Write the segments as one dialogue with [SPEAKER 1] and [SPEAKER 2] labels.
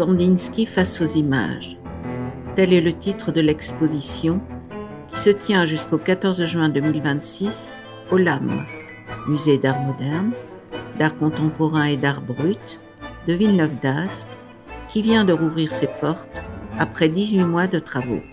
[SPEAKER 1] Kandinsky face aux images. Tel est le titre de l'exposition qui se tient jusqu'au 14 juin 2026 au LAM, Musée d'art moderne, d'art contemporain et d'art brut de Villeneuve-d'Ascq, qui vient de rouvrir ses portes après 18 mois de travaux.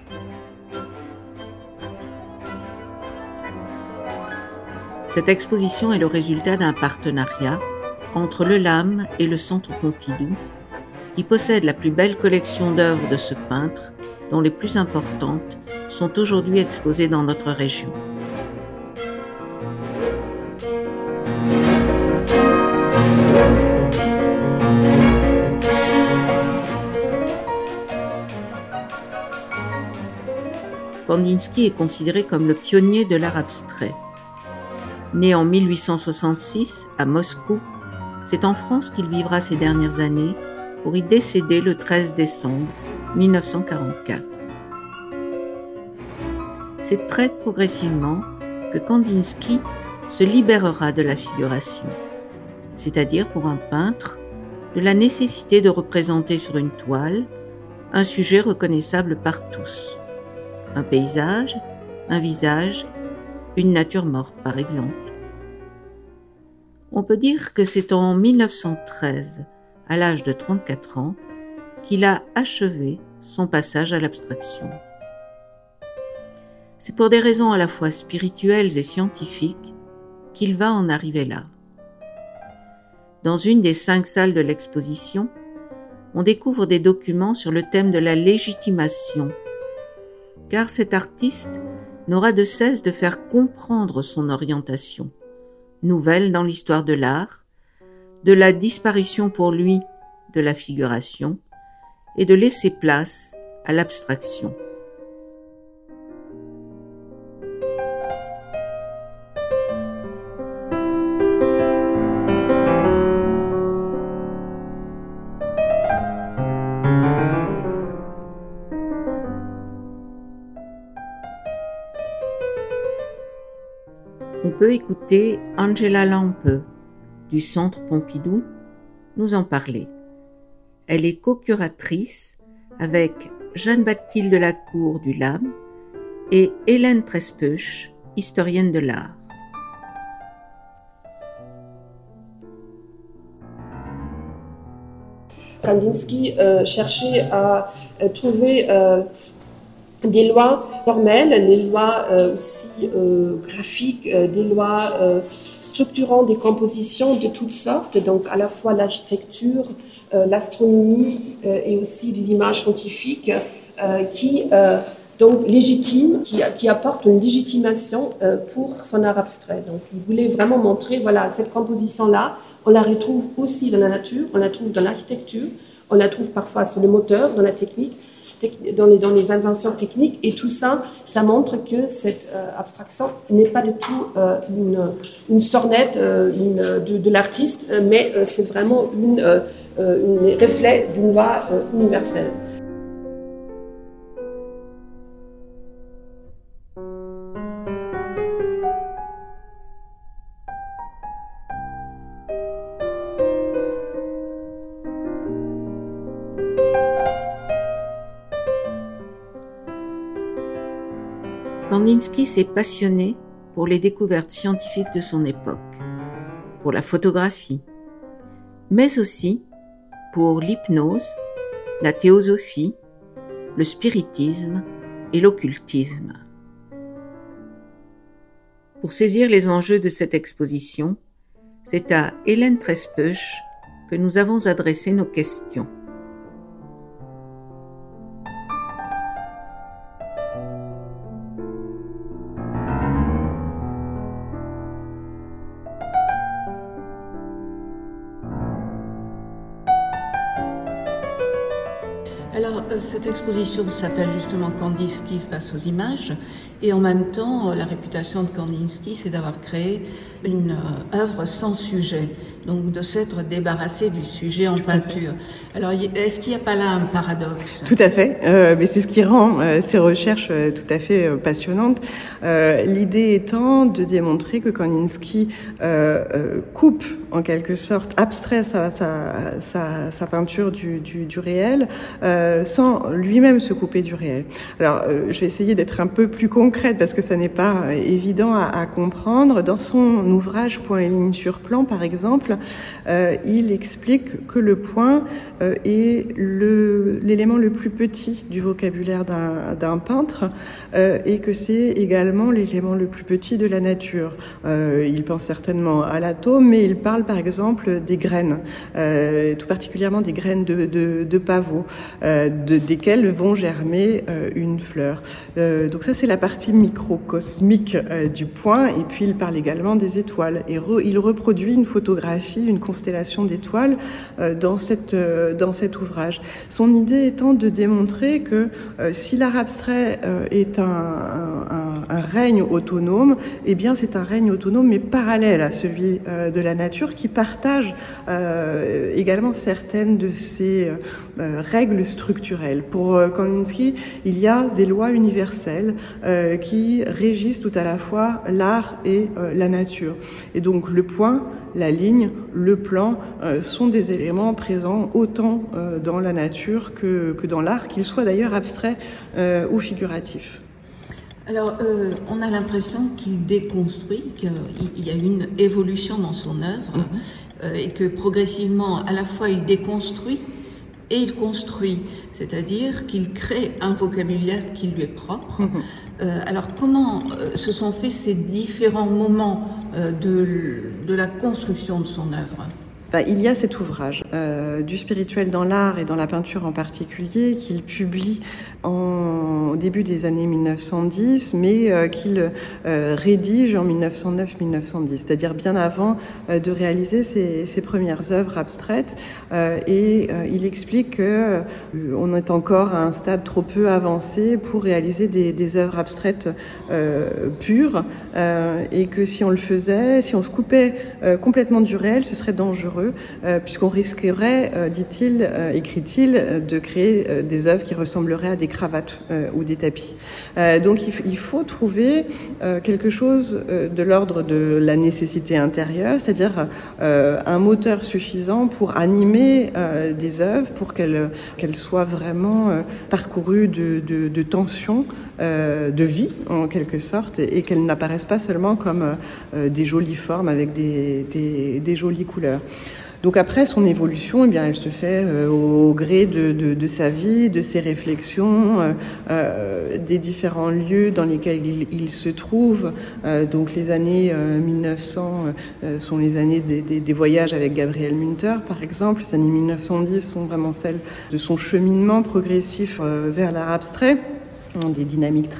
[SPEAKER 1] Cette exposition est le résultat d'un partenariat entre le LAM et le Centre Pompidou, qui possède la plus belle collection d'œuvres de ce peintre, dont les plus importantes sont aujourd'hui exposées dans notre région. Kandinsky est considéré comme le pionnier de l'art abstrait. Né en 1866 à Moscou, c'est en France qu'il vivra ses dernières années pour y décéder le 13 décembre 1944. C'est très progressivement que Kandinsky se libérera de la figuration, c'est-à-dire pour un peintre, de la nécessité de représenter sur une toile un sujet reconnaissable par tous, un paysage, un visage, une nature morte par exemple. On peut dire que c'est en 1913, à l'âge de 34 ans, qu'il a achevé son passage à l'abstraction. C'est pour des raisons à la fois spirituelles et scientifiques qu'il va en arriver là. Dans une des 5 salles de l'exposition, on découvre des documents sur le thème de la légitimation, car cet artiste n'aura de cesse de faire comprendre son orientation, nouvelle dans l'histoire de l'art, de la disparition pour lui de la figuration et de laisser place à l'abstraction. On peut écouter Angela Lampe du Centre Pompidou nous en parler. Elle est co-curatrice avec Jeanne-Baptiste Delacour du LAM et Hélène Trespeuch, historienne de l'art.
[SPEAKER 2] Kandinsky cherchait à trouver des lois formelles, les lois aussi graphiques, des lois structurant des compositions de toutes sortes, donc à la fois l'architecture, l'astronomie et aussi des images scientifiques qui donc légitiment, qui apportent une légitimation pour son art abstrait. Donc il voulait vraiment montrer, voilà, cette composition-là, on la retrouve aussi dans la nature, on la trouve dans l'architecture, on la trouve parfois sur le moteur, dans la technique, dans les inventions techniques, et tout ça, ça montre que cette abstraction n'est pas du tout une sornette de l'artiste, mais c'est vraiment un reflet d'une loi universelle.
[SPEAKER 1] Kandinsky s'est passionné pour les découvertes scientifiques de son époque, pour la photographie, mais aussi pour l'hypnose, la théosophie, le spiritisme et l'occultisme. Pour saisir les enjeux de cette exposition, c'est à Hélène Trespeuch que nous avons adressé nos questions.
[SPEAKER 2] Alors,
[SPEAKER 1] cette exposition s'appelle justement Kandinsky face aux images, et en même temps, la réputation de Kandinsky, c'est d'avoir créé une œuvre sans sujet, donc de s'être débarrassé du sujet en peinture. Alors, est-ce qu'il n'y a pas là un paradoxe?
[SPEAKER 3] Tout à fait, mais c'est ce qui rend ces recherches tout à fait passionnantes. L'idée étant de démontrer que Kandinsky coupe, en quelque sorte, abstrait sa peinture du réel, sans lui-même se couper du réel. Alors, je vais essayer d'être un peu plus concrète parce que ça n'est pas évident à comprendre. Dans son ouvrage Point et ligne sur plan, par exemple, il explique que le point est l'élément le plus petit du vocabulaire d'un peintre et que c'est également l'élément le plus petit de la nature. Il pense certainement à l'atome, mais il parle par exemple des graines, tout particulièrement des graines de pavot, desquelles vont germer une fleur. Donc ça, c'est la partie microcosmique du point. Et puis il parle également des étoiles. Et il reproduit une photographie, une constellation d'étoiles dans cet ouvrage. Son idée étant de démontrer que si l'art abstrait est un règne autonome, eh bien c'est un règne autonome mais parallèle à celui de la nature, qui partage également certaines de ses règles structurelles. Pour Kandinsky, il y a des lois universelles qui régissent tout à la fois l'art et la nature. Et donc le point, la ligne, le plan sont des éléments présents autant dans la nature que dans l'art, qu'il soit d'ailleurs abstrait ou figuratif.
[SPEAKER 1] Alors, on a l'impression qu'il déconstruit, qu'il y a une évolution dans son œuvre, et que progressivement, à la fois, il déconstruit et il construit, c'est-à-dire qu'il crée un vocabulaire qui lui est propre. Alors, comment se sont faits ces différents moments de la construction de son œuvre ?
[SPEAKER 3] Il y a cet ouvrage du spirituel dans l'art et dans la peinture en particulier qu'il publie au début des années 1910, mais qu'il rédige en 1909-1910, c'est-à-dire bien avant de réaliser ses premières œuvres abstraites. Et il explique que on est encore à un stade trop peu avancé pour réaliser des œuvres abstraites pures, et que si on le faisait, si on se coupait complètement du réel, ce serait dangereux. Puisqu'on risquerait, dit-il, écrit-il, de créer des œuvres qui ressembleraient à des cravates ou des tapis. Donc il faut trouver quelque chose de l'ordre de la nécessité intérieure, c'est-à-dire un moteur suffisant pour animer des œuvres, pour qu'elles soient vraiment parcourues de tensions, de vie en quelque sorte, et qu'elles n'apparaissent pas seulement comme des jolies formes avec des jolies couleurs. Donc après son évolution, eh bien, elle se fait au gré de sa vie, de ses réflexions, des différents lieux dans lesquels il se trouve. Donc les années 1900 sont les années des voyages avec Gabriel Münter, par exemple. Les années 1910 sont vraiment celles de son cheminement progressif vers l'art abstrait, des dynamiques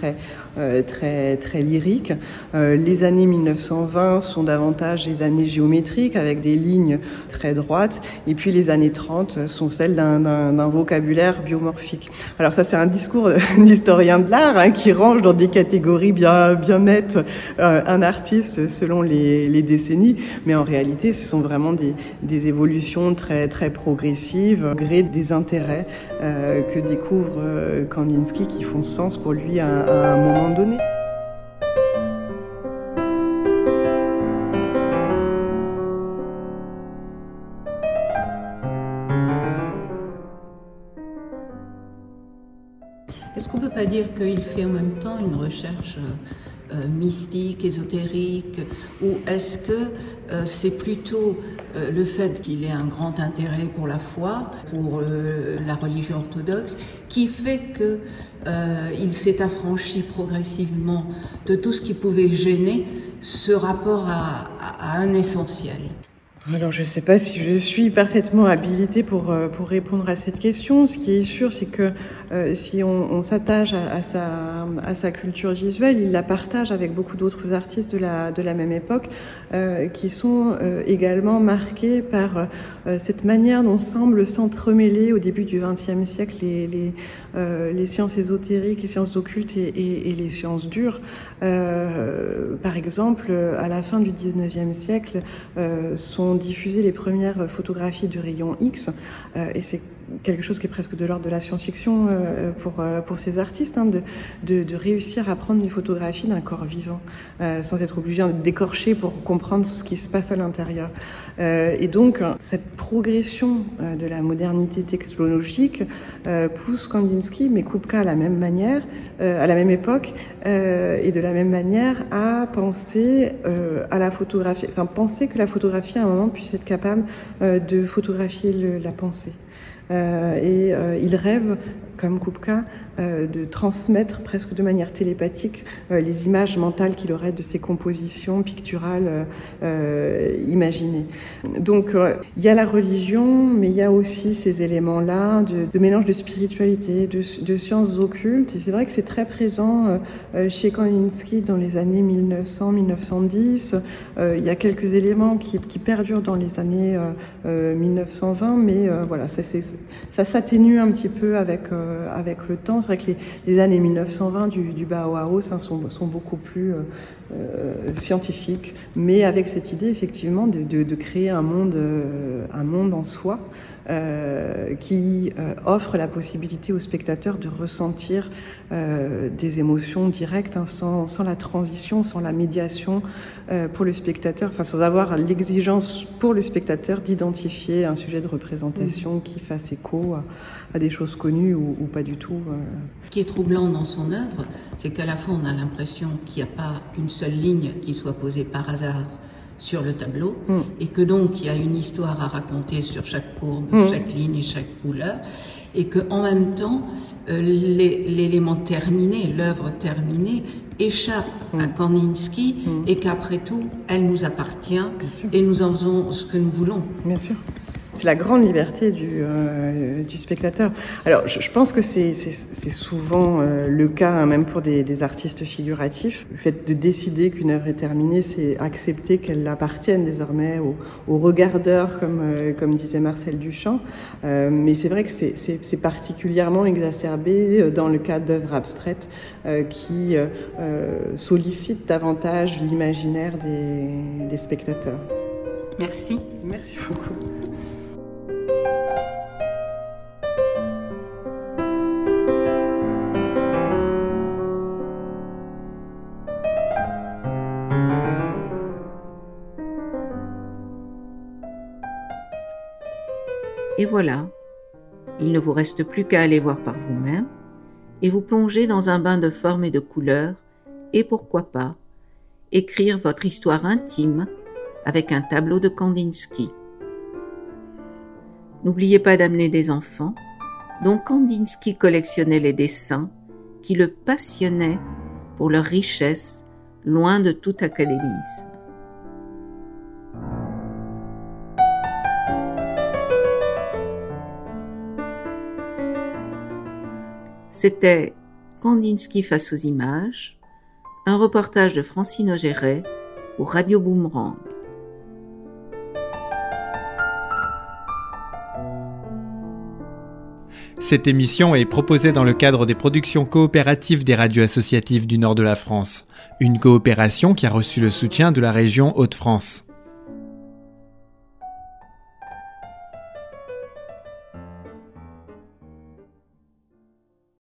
[SPEAKER 3] très lyriques. Les années 1920 sont davantage les années géométriques avec des lignes très droites, et puis les années 30 sont celles d'un vocabulaire biomorphique. Alors ça, c'est un discours d'historien de l'art qui range dans des catégories bien nettes un artiste selon les décennies, mais en réalité ce sont vraiment des évolutions très progressives au gré des intérêts que découvre Kandinsky, qui font sens pour lui à un moment donné.
[SPEAKER 1] Est-ce qu'on ne peut pas dire qu'il fait en même temps une recherche mystique, ésotérique, ou est-ce que c'est plutôt le fait qu'il ait un grand intérêt pour la foi, pour la religion orthodoxe, qui fait que il s'est affranchi progressivement de tout ce qui pouvait gêner ce rapport à un essentiel?
[SPEAKER 3] Alors, je ne sais pas si je suis parfaitement habilitée pour répondre à cette question. Ce qui est sûr, c'est que si on s'attache à sa culture visuelle, il la partage avec beaucoup d'autres artistes de la même époque qui sont également marqués par cette manière dont semblent s'entremêler au début du XXe siècle les sciences ésotériques, les sciences occultes et les sciences dures. Par exemple, à la fin du XIXe siècle, sont diffusées les premières photographies du rayon X, et c'est quelque chose qui est presque de l'ordre de la science-fiction pour ces artistes, de réussir à prendre une photographie d'un corps vivant sans être obligé de décorcher pour comprendre ce qui se passe à l'intérieur. Et donc, cette progression de la modernité technologique pousse Kandinsky, mais Kupka à la même manière, à la même époque, et de la même manière à penser à la photographie, enfin penser que la photographie à un moment puisse être capable de photographier la pensée. Il rêve, comme Kupka, de transmettre presque de manière télépathique les images mentales qu'il aurait de ces compositions picturales imaginées. Donc il y a la religion, mais il y a aussi ces éléments-là de mélange de spiritualité, de sciences occultes. Et c'est vrai que c'est très présent chez Kandinsky dans les années 1900-1910. Il y a quelques éléments qui perdurent dans les années 1920, mais voilà, ça s'atténue un petit peu avec le temps. C'est vrai que les années 1920 du Bauhaus sont beaucoup plus scientifiques, mais avec cette idée effectivement de créer un monde en soi qui offre la possibilité au spectateur de ressentir des émotions directes, sans la transition, sans la médiation pour le spectateur, enfin sans avoir l'exigence pour le spectateur d'identifier un sujet de représentation qui fasse écho à des choses connues ou pas du tout.
[SPEAKER 4] Ce qui est troublant dans son œuvre, c'est qu'à la fois on a l'impression qu'il n'y a pas une seule ligne qui soit posée par hasard sur le tableau, et que donc il y a une histoire à raconter sur chaque courbe, chaque ligne et chaque couleur, et que en même temps l'élément terminé, l'œuvre terminée échappe à Kandinsky, et qu'après tout elle nous appartient et nous en faisons ce que nous voulons.
[SPEAKER 3] Bien sûr. C'est la grande liberté du spectateur. Alors, je pense que c'est souvent le cas, même pour des artistes figuratifs. Le fait de décider qu'une œuvre est terminée, c'est accepter qu'elle appartienne désormais au regardeur, comme disait Marcel Duchamp. Mais c'est vrai que c'est particulièrement exacerbé dans le cas d'œuvres abstraites qui sollicitent davantage l'imaginaire des spectateurs.
[SPEAKER 4] Merci.
[SPEAKER 3] Merci beaucoup.
[SPEAKER 1] Et voilà, il ne vous reste plus qu'à aller voir par vous-même et vous plonger dans un bain de formes et de couleurs et pourquoi pas, écrire votre histoire intime avec un tableau de Kandinsky. N'oubliez pas d'amener des enfants, dont Kandinsky collectionnait les dessins qui le passionnaient pour leur richesse, loin de tout académisme. C'était Kandinsky face aux images, un reportage de Francine Augeret pour Radio Boomerang.
[SPEAKER 5] Cette émission est proposée dans le cadre des productions coopératives des radios associatives du nord de la France, une coopération qui a reçu le soutien de la région Hauts-de-France.